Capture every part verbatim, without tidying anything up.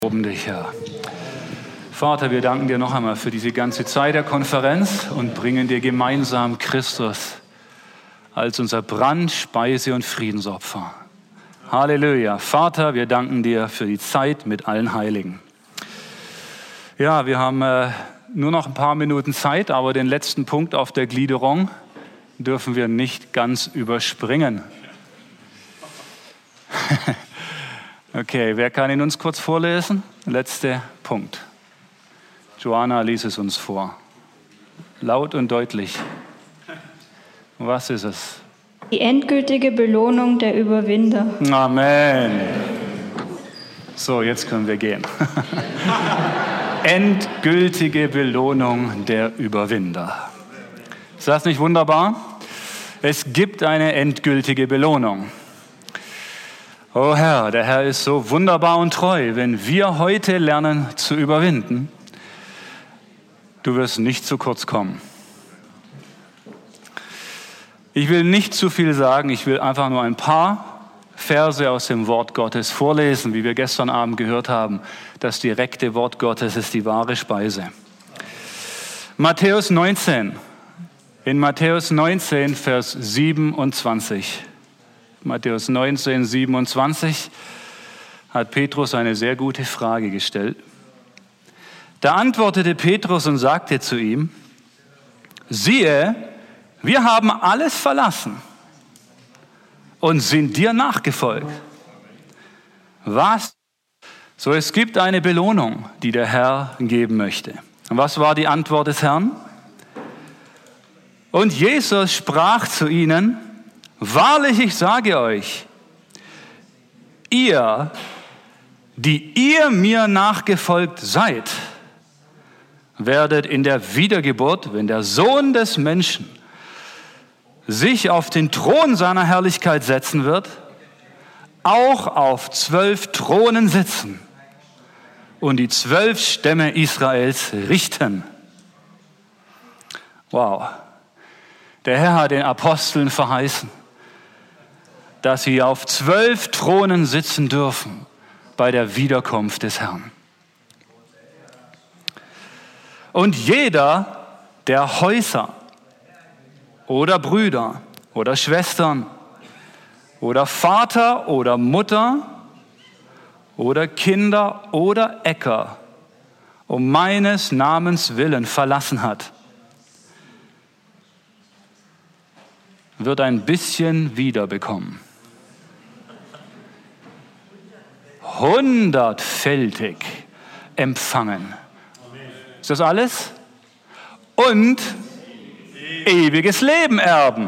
Loben dich, Herr. Vater, wir danken dir noch einmal für diese ganze Zeit der Konferenz und bringen dir gemeinsam Christus als unser Brand-, Speise- und Friedensopfer. Halleluja. Vater, wir danken dir für die Zeit mit allen Heiligen. Ja, wir haben äh, nur noch ein paar Minuten Zeit, aber den letzten Punkt auf der Gliederung dürfen wir nicht ganz überspringen. Okay, wer kann ihn uns kurz vorlesen? Letzter Punkt. Joanna liest es uns vor. Laut und deutlich. Was ist es? Die endgültige Belohnung der Überwinder. Amen. So, jetzt können wir gehen. Endgültige Belohnung der Überwinder. Ist das nicht wunderbar? Es gibt eine endgültige Belohnung. Oh Herr, der Herr ist so wunderbar und treu. Wenn wir heute lernen zu überwinden, du wirst nicht zu kurz kommen. Ich will nicht zu viel sagen, ich will einfach nur ein paar Verse aus dem Wort Gottes vorlesen, wie wir gestern Abend gehört haben. Das direkte Wort Gottes ist die wahre Speise. Matthäus neunzehn, in Matthäus neunzehn, Vers siebenundzwanzig. Matthäus neunzehn, siebenundzwanzig hat Petrus eine sehr gute Frage gestellt. Da antwortete Petrus und sagte zu ihm: Siehe, wir haben alles verlassen und sind dir nachgefolgt. Was? So, es gibt eine Belohnung, die der Herr geben möchte. Und was war die Antwort des Herrn? Und Jesus sprach zu ihnen: Wahrlich, ich sage euch, ihr, die ihr mir nachgefolgt seid, werdet in der Wiedergeburt, wenn der Sohn des Menschen sich auf den Thron seiner Herrlichkeit setzen wird, auch auf zwölf Thronen sitzen und die zwölf Stämme Israels richten. Wow. Der Herr hat den Aposteln verheißen, dass sie auf zwölf Thronen sitzen dürfen bei der Wiederkunft des Herrn. Und jeder, der Häuser oder Brüder oder Schwestern oder Vater oder Mutter oder Kinder oder Äcker um meines Namens willen verlassen hat, wird ein bisschen wiederbekommen. Hundertfältig empfangen. Ist das alles? Und ewiges Leben erben.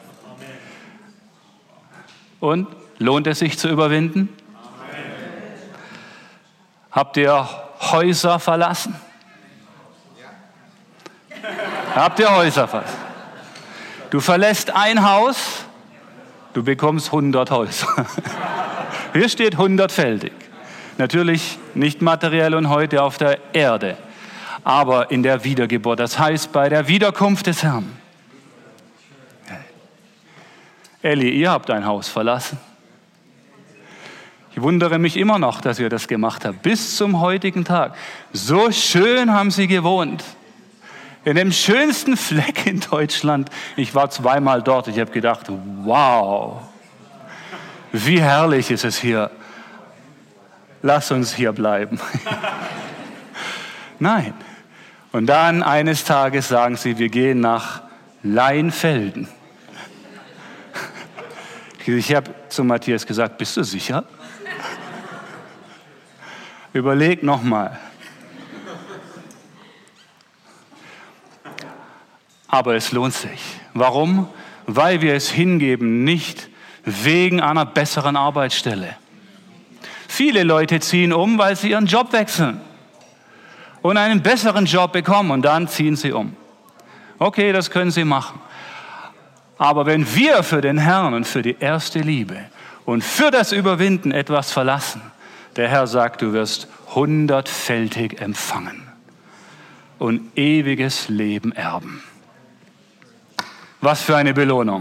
Und lohnt es sich zu überwinden? Habt ihr Häuser verlassen? Habt ihr Häuser verlassen? Du verlässt ein Haus, du bekommst hundert Häuser. Hier steht hundertfältig. Natürlich nicht materiell und heute auf der Erde, aber in der Wiedergeburt. Das heißt, bei der Wiederkunft des Herrn. Elli, ihr habt ein Haus verlassen. Ich wundere mich immer noch, dass ihr das gemacht habt, bis zum heutigen Tag. So schön haben sie gewohnt. In dem schönsten Fleck in Deutschland. Ich war zweimal dort. Ich habe gedacht, wow, wie herrlich ist es hier. Lass uns hier bleiben. Nein. Und dann eines Tages sagen sie, wir gehen nach Leinfelden. Ich habe zu Matthias gesagt, bist du sicher? Überleg noch mal. Aber es lohnt sich. Warum? Weil wir es hingeben, nicht wegen einer besseren Arbeitsstelle. Viele Leute ziehen um, weil sie ihren Job wechseln und einen besseren Job bekommen und dann ziehen sie um. Okay, das können sie machen. Aber wenn wir für den Herrn und für die erste Liebe und für das Überwinden etwas verlassen, der Herr sagt, du wirst hundertfältig empfangen und ewiges Leben erben. Was für eine Belohnung.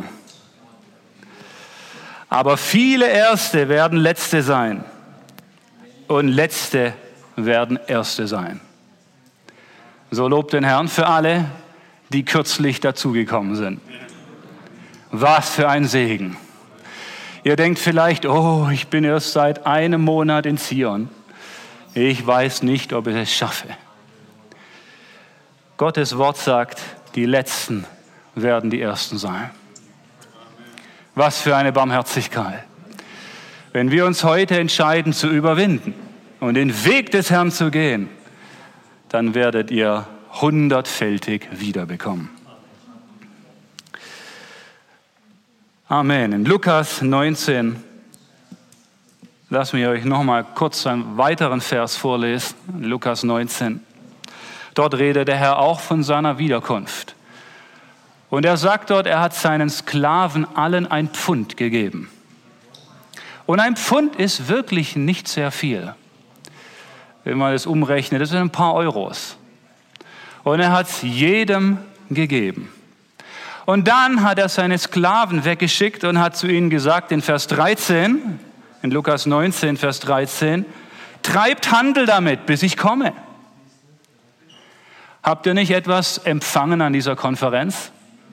Aber viele Erste werden Letzte sein und Letzte werden Erste sein. So lobt den Herrn für alle, die kürzlich dazugekommen sind. Was für ein Segen. Ihr denkt vielleicht, oh, ich bin erst seit einem Monat in Zion. Ich weiß nicht, ob ich es schaffe. Gottes Wort sagt, die Letzten werden die Ersten sein. Was für eine Barmherzigkeit. Wenn wir uns heute entscheiden zu überwinden und den Weg des Herrn zu gehen, dann werdet ihr hundertfältig wiederbekommen. Amen. In Lukas neunzehn, lasst mich euch noch mal kurz einen weiteren Vers vorlesen. Lukas neunzehn. Dort redet der Herr auch von seiner Wiederkunft. Und er sagt dort, er hat seinen Sklaven allen ein Pfund gegeben. Und ein Pfund ist wirklich nicht sehr viel. Wenn man das umrechnet, das sind ein paar Euros. Und er hat es jedem gegeben. Und dann hat er seine Sklaven weggeschickt und hat zu ihnen gesagt, in Vers dreizehn, in Lukas neunzehn, Vers dreizehn, treibt Handel damit, bis ich komme. Habt ihr nicht etwas empfangen an dieser Konferenz?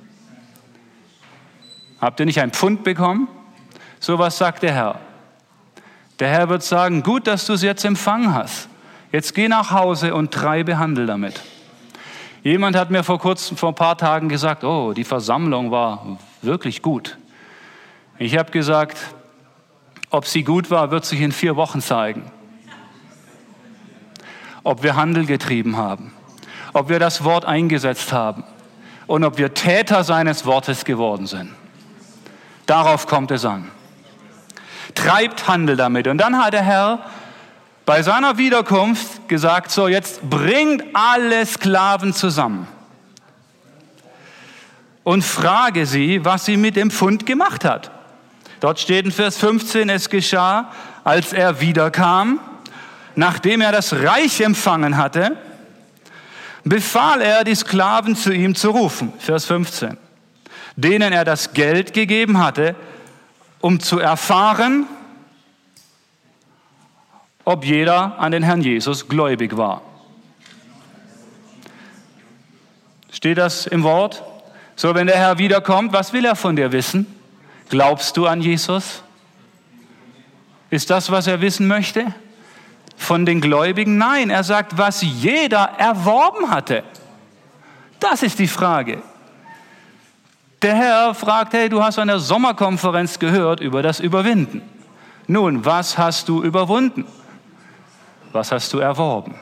Habt ihr nicht ein Pfund bekommen? So was sagt der Herr. Der Herr wird sagen, gut, dass du es jetzt empfangen hast. Jetzt geh nach Hause und treibe Handel damit. Jemand hat mir vor kurzem, vor ein paar Tagen gesagt, oh, die Versammlung war wirklich gut. Ich habe gesagt, ob sie gut war, wird sich in vier Wochen zeigen. Ob wir Handel getrieben haben, ob wir das Wort eingesetzt haben und ob wir Täter seines Wortes geworden sind. Darauf kommt es an. Treibt Handel damit. Und dann hat der Herr bei seiner Wiederkunft gesagt, so jetzt bringt alle Sklaven zusammen und frage sie, was sie mit dem Pfund gemacht hat. Dort steht in Vers fünfzehn, es geschah, als er wiederkam, nachdem er das Reich empfangen hatte, befahl er, die Sklaven zu ihm zu rufen. Vers fünfzehn. Denen er das Geld gegeben hatte, um zu erfahren, ob jeder an den Herrn Jesus gläubig war. Steht das im Wort? So, wenn der Herr wiederkommt, was will er von dir wissen? Glaubst du an Jesus? Ist das, was er wissen möchte? Von den Gläubigen? Nein, er sagt, was jeder erworben hatte. Das ist die Frage. Der Herr fragt, hey, du hast an der Sommerkonferenz gehört über das Überwinden. Nun, was hast du überwunden? Was hast du erworben?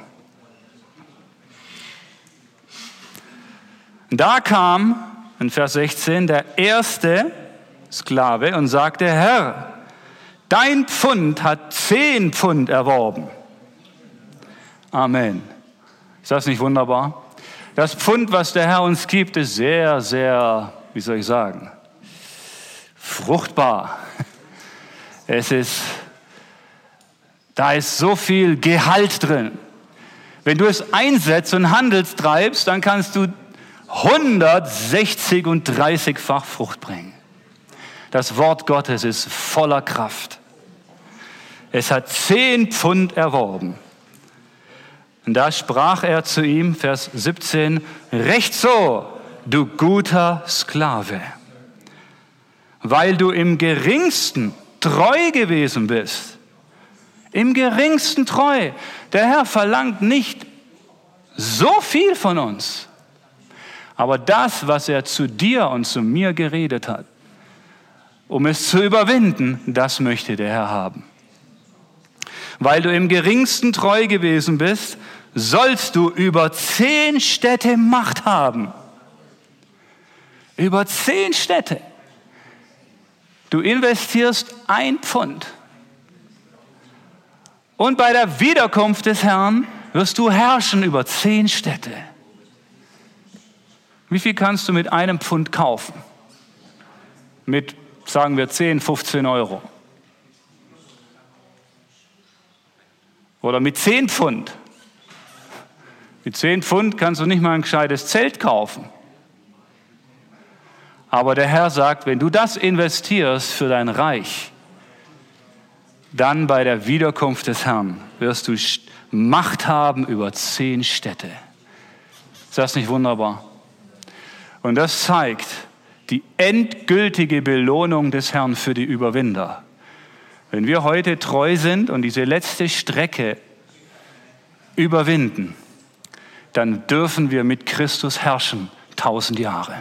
Da kam, in Vers sechzehn, der erste Sklave und sagte, Herr, dein Pfund hat zehn Pfund erworben. Amen. Ist das nicht wunderbar? Das Pfund, was der Herr uns gibt, ist sehr, sehr, wie soll ich sagen, fruchtbar. Es ist, da ist so viel Gehalt drin. Wenn du es einsetzt und Handels treibst, dann kannst du hundertsechzig und dreißigfach Frucht bringen. Das Wort Gottes ist voller Kraft. Es hat zehn Pfund erworben. Und da sprach er zu ihm, Vers siebzehn, recht so, du guter Sklave, weil du im Geringsten treu gewesen bist. Im Geringsten treu. Der Herr verlangt nicht so viel von uns. Aber das, was er zu dir und zu mir geredet hat, um es zu überwinden, das möchte der Herr haben. Weil du im Geringsten treu gewesen bist, sollst du über zehn Städte Macht haben. Über zehn Städte. Du investierst ein Pfund. Und bei der Wiederkunft des Herrn wirst du herrschen über zehn Städte. Wie viel kannst du mit einem Pfund kaufen? Mit, sagen wir, zehn, fünfzehn Euro. Oder mit zehn Pfund. Mit zehn Pfund kannst du nicht mal ein gescheites Zelt kaufen. Aber der Herr sagt, wenn du das investierst für dein Reich, dann bei der Wiederkunft des Herrn wirst du Macht haben über zehn Städte. Ist das nicht wunderbar? Und das zeigt die endgültige Belohnung des Herrn für die Überwinder. Wenn wir heute treu sind und diese letzte Strecke überwinden, dann dürfen wir mit Christus herrschen, tausend Jahre.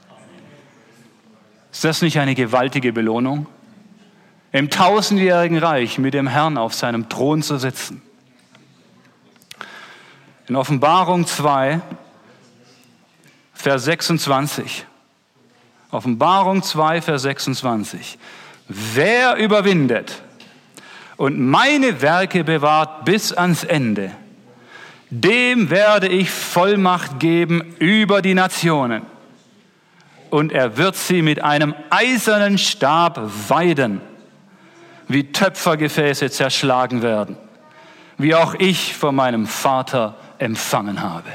Ist das nicht eine gewaltige Belohnung? Im tausendjährigen Reich mit dem Herrn auf seinem Thron zu sitzen. In Offenbarung zwei, Vers sechsundzwanzig. Offenbarung zwei, Vers sechsundzwanzig. Wer überwindet und meine Werke bewahrt bis ans Ende, dem werde ich Vollmacht geben über die Nationen. Und er wird sie mit einem eisernen Stab weiden, wie Töpfergefäße zerschlagen werden, wie auch ich von meinem Vater empfangen habe.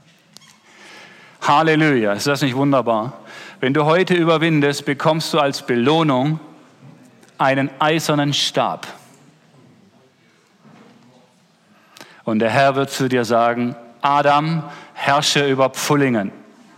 Halleluja, ist das nicht wunderbar? Wenn du heute überwindest, bekommst du als Belohnung einen eisernen Stab. Und der Herr wird zu dir sagen, Adam, herrsche über Pfullingen.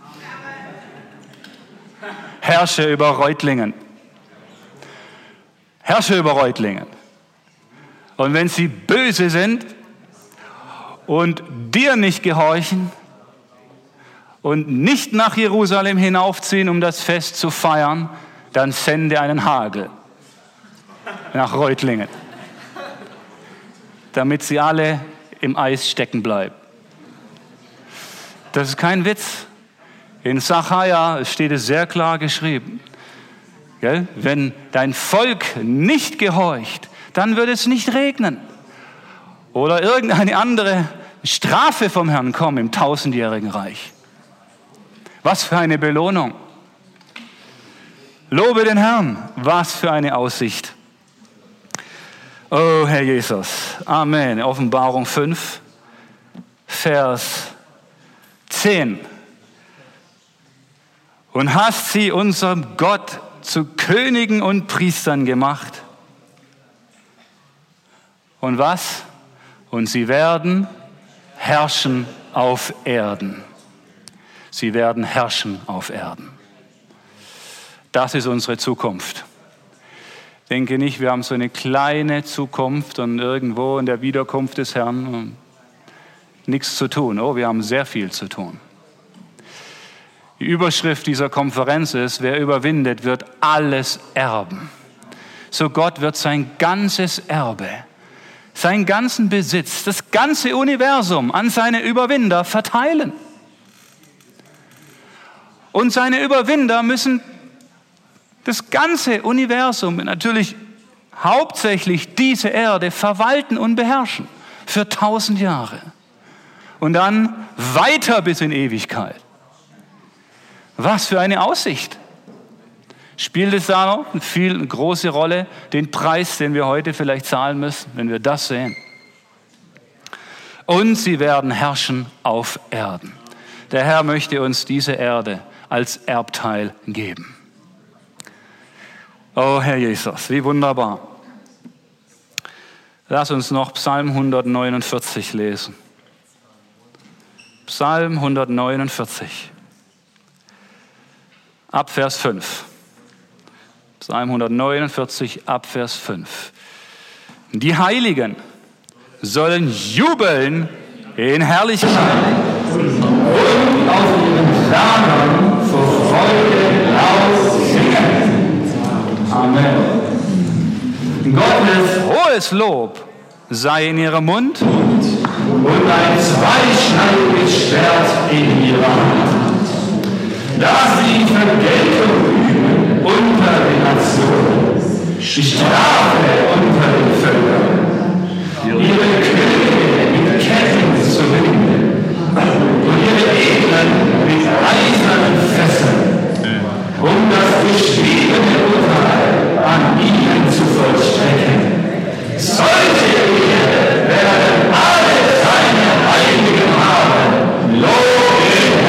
Herrsche über Reutlingen. Herrsche über Reutlingen. Und wenn sie böse sind und dir nicht gehorchen und nicht nach Jerusalem hinaufziehen, um das Fest zu feiern, dann sende einen Hagel nach Reutlingen, damit sie alle im Eis stecken bleiben. Das ist kein Witz. In Sacharja steht es sehr klar geschrieben. Gell? Wenn dein Volk nicht gehorcht, dann wird es nicht regnen. Oder irgendeine andere Strafe vom Herrn kommen im tausendjährigen Reich. Was für eine Belohnung. Lobe den Herrn. Was für eine Aussicht. Oh, Herr Jesus. Amen. Offenbarung fünf, Vers zehn. Und hast sie unserem Gott zu Königen und Priestern gemacht. Und was? Und sie werden herrschen auf Erden. Sie werden herrschen auf Erden. Das ist unsere Zukunft. Denke nicht, wir haben so eine kleine Zukunft und irgendwo in der Wiederkunft des Herrn nichts zu tun. Oh, wir haben sehr viel zu tun. Die Überschrift dieser Konferenz ist, wer überwindet, wird alles erben. So Gott wird sein ganzes Erbe, seinen ganzen Besitz, das ganze Universum an seine Überwinder verteilen. Und seine Überwinder müssen das ganze Universum, natürlich hauptsächlich diese Erde, verwalten und beherrschen für tausend Jahre. Und dann weiter bis in Ewigkeit. Was für eine Aussicht. Spielt es da noch eine viel eine große Rolle, den Preis, den wir heute vielleicht zahlen müssen, wenn wir das sehen? Und sie werden herrschen auf Erden. Der Herr möchte uns diese Erde als Erbteil geben. Oh Herr Jesus, wie wunderbar. Lass uns noch Psalm hundertneunundvierzig lesen. Psalm hundertneunundvierzig. Ab Vers fünf. Psalm hundertneunundvierzig, ab Vers fünf. Die Heiligen sollen jubeln in Herrlichkeit und auf ihren Lagern vor Freude laut singen. Amen. Gottes hohes Lob sei in ihrem Mund und ein zweischneidiges Schwert in ihrer Hand, dass sie Vergeltung üben unter den Nationen, Strafe unter den Völkern, ihre Könige mit Ketten zu binden und ihre Edlen mit eisernen Fesseln, um das geschriebene Urteil an ihnen zu vollstrecken. Solche Ehre werden alle seine Heiligen haben. Lob den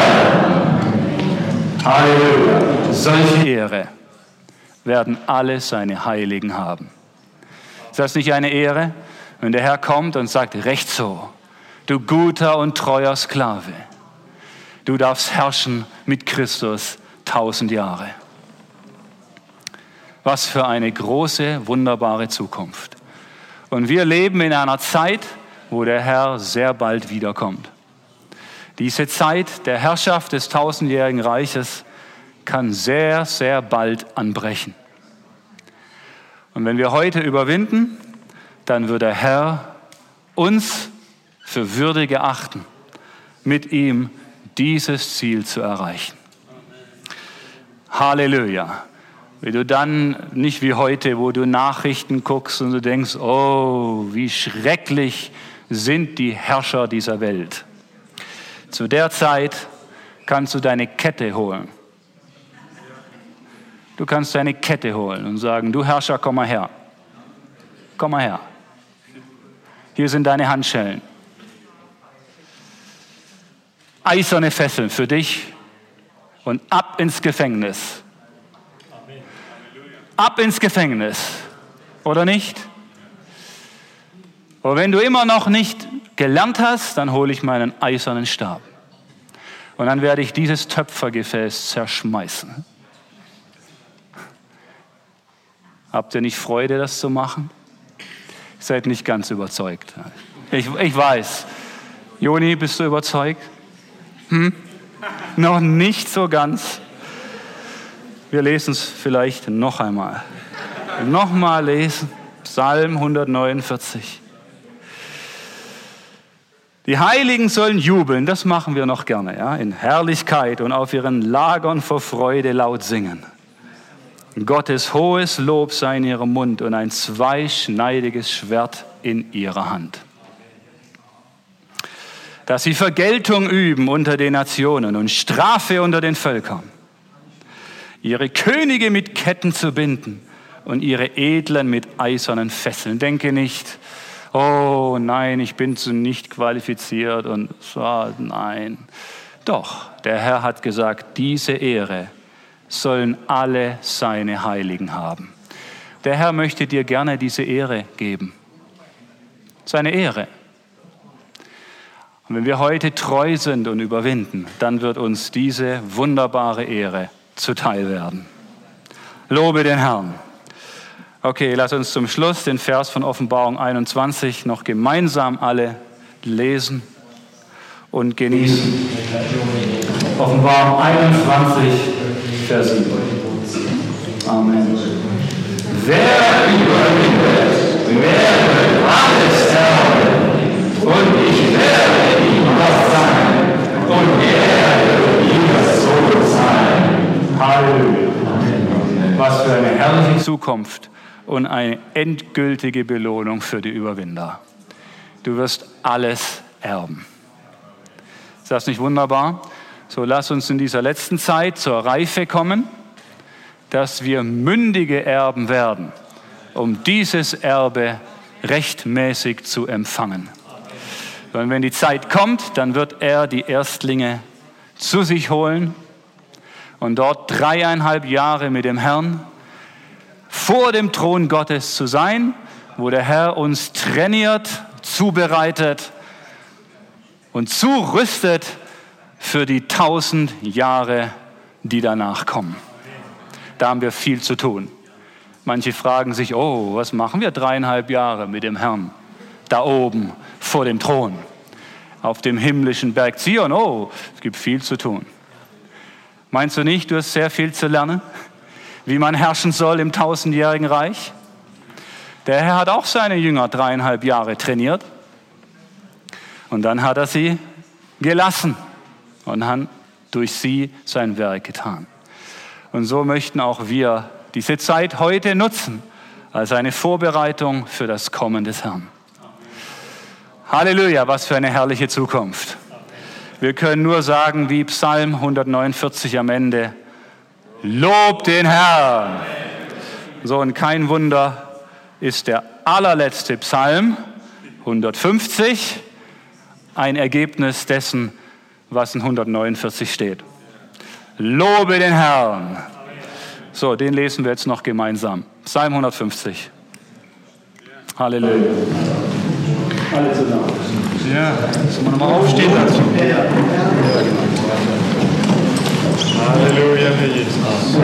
Herrn! Halleluja! Solche Ehre werden alle seine Heiligen haben. Ist das nicht eine Ehre, wenn der Herr kommt und sagt, recht so, du guter und treuer Sklave, du darfst herrschen mit Christus tausend Jahre. Was für eine große, wunderbare Zukunft. Und wir leben in einer Zeit, wo der Herr sehr bald wiederkommt. Diese Zeit der Herrschaft des tausendjährigen Reiches kann sehr, sehr bald anbrechen. Und wenn wir heute überwinden, dann wird der Herr uns für würdig erachten, mit ihm dieses Ziel zu erreichen. Halleluja. Wenn du dann nicht wie heute, wo du Nachrichten guckst und du denkst, oh, wie schrecklich sind die Herrscher dieser Welt. Zu der Zeit kannst du deine Kette holen. Du kannst deine Kette holen und sagen, du Herrscher, komm mal her. Komm mal her. Hier sind deine Handschellen. Eiserne Fesseln für dich und ab ins Gefängnis. Ab ins Gefängnis, oder nicht? Und wenn du immer noch nicht gelernt hast, dann hole ich meinen eisernen Stab. Und dann werde ich dieses Töpfergefäß zerschmeißen. Habt ihr nicht Freude, das zu machen? Ihr seid nicht ganz überzeugt. Ich, ich weiß. Joni, bist du überzeugt? Hm? Noch nicht so ganz. Wir lesen es vielleicht noch einmal. Nochmal lesen, Psalm hundertneunundvierzig. Die Heiligen sollen jubeln, das machen wir noch gerne, ja, in Herrlichkeit und auf ihren Lagern vor Freude laut singen. Gottes hohes Lob sei in ihrem Mund und ein zweischneidiges Schwert in ihrer Hand. Dass sie Vergeltung üben unter den Nationen und Strafe unter den Völkern. Ihre Könige mit Ketten zu binden und ihre Edlen mit eisernen Fesseln. Denke nicht, oh nein, ich bin zu nicht qualifiziert und so, nein. Doch, der Herr hat gesagt, diese Ehre sollen alle seine Heiligen haben. Der Herr möchte dir gerne diese Ehre geben. Seine Ehre. Und wenn wir heute treu sind und überwinden, dann wird uns diese wunderbare Ehre zuteil werden. Lobe den Herrn. Okay, lass uns zum Schluss den Vers von Offenbarung einundzwanzig noch gemeinsam alle lesen und genießen. Offenbarung einundzwanzig, Vers sieben. Amen. Wer überwindet, werde alles erben, und ich werde ihm was sein, und er wird ihr Sohn sein. Halleluja. Was für eine herrliche Zukunft und eine endgültige Belohnung für die Überwinder. Du wirst alles erben. Ist das nicht wunderbar? So, lass uns in dieser letzten Zeit zur Reife kommen, dass wir mündige Erben werden, um dieses Erbe rechtmäßig zu empfangen. Und wenn die Zeit kommt, dann wird er die Erstlinge zu sich holen und dort dreieinhalb Jahre mit dem Herrn vor dem Thron Gottes zu sein, wo der Herr uns trainiert, zubereitet und zurüstet für die tausend Jahre, die danach kommen. Da haben wir viel zu tun. Manche fragen sich, oh, was machen wir dreieinhalb Jahre mit dem Herrn da oben vor dem Thron, auf dem himmlischen Berg Zion? Oh, es gibt viel zu tun. Meinst du nicht, du hast sehr viel zu lernen, wie man herrschen soll im tausendjährigen Reich? Der Herr hat auch seine Jünger dreieinhalb Jahre trainiert und dann hat er sie gelassen und hat durch sie sein Werk getan. Und so möchten auch wir diese Zeit heute nutzen als eine Vorbereitung für das Kommen des Herrn. Halleluja, was für eine herrliche Zukunft. Wir können nur sagen, wie Psalm hundertneunundvierzig am Ende, Lob den Herrn. So, und kein Wunder ist der allerletzte Psalm, hundertfünfzig, ein Ergebnis dessen, was in hundertneunundvierzig steht. Lobe den Herrn. So, den lesen wir jetzt noch gemeinsam. Psalm hundertfünfzig. Halleluja. Alle zusammen. Ja, sollen wir nochmal aufstehen dazu? Halleluja, Herr Jesus.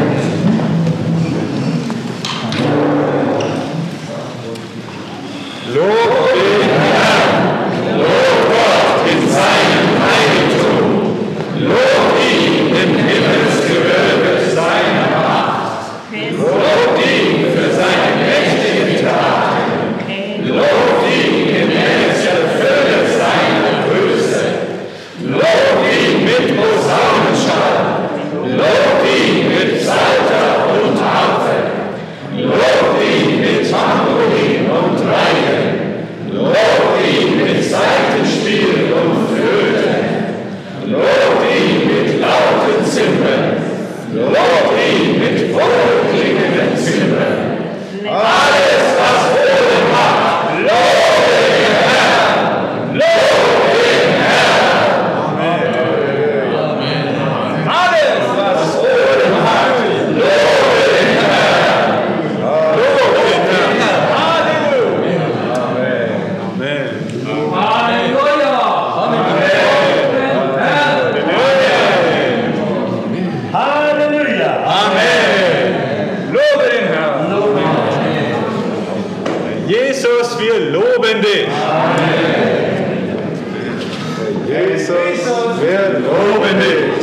Lob den Herrn, lob Gott in seinem Heiligtum, lob ihn im Himmelsgewölbe seiner Macht, lob ihn für seine mächtigen Taten, lob ihn in der Fülle seiner Größe, lob ihn mit Posaunenschall, lob ihn mit Psalter und Harfe, lob ihn mit Tambourin und Reigen, lob ihn mit Saitenspiel und Flöte, lob ihn mit lauten Zimbeln, lob ihn mit wohlklingenden Zimbeln. Alles, was Boden macht, lob den Herrn, lob den Herrn. Amen. Alles, was Boden macht, lob den Herrn, lob den Herrn. Halleluja. Amen. Halleluja. Halleluja. Amen. Lobe den Herrn. Jesus, wir loben dich. Amen. Jesus, wir loben dich.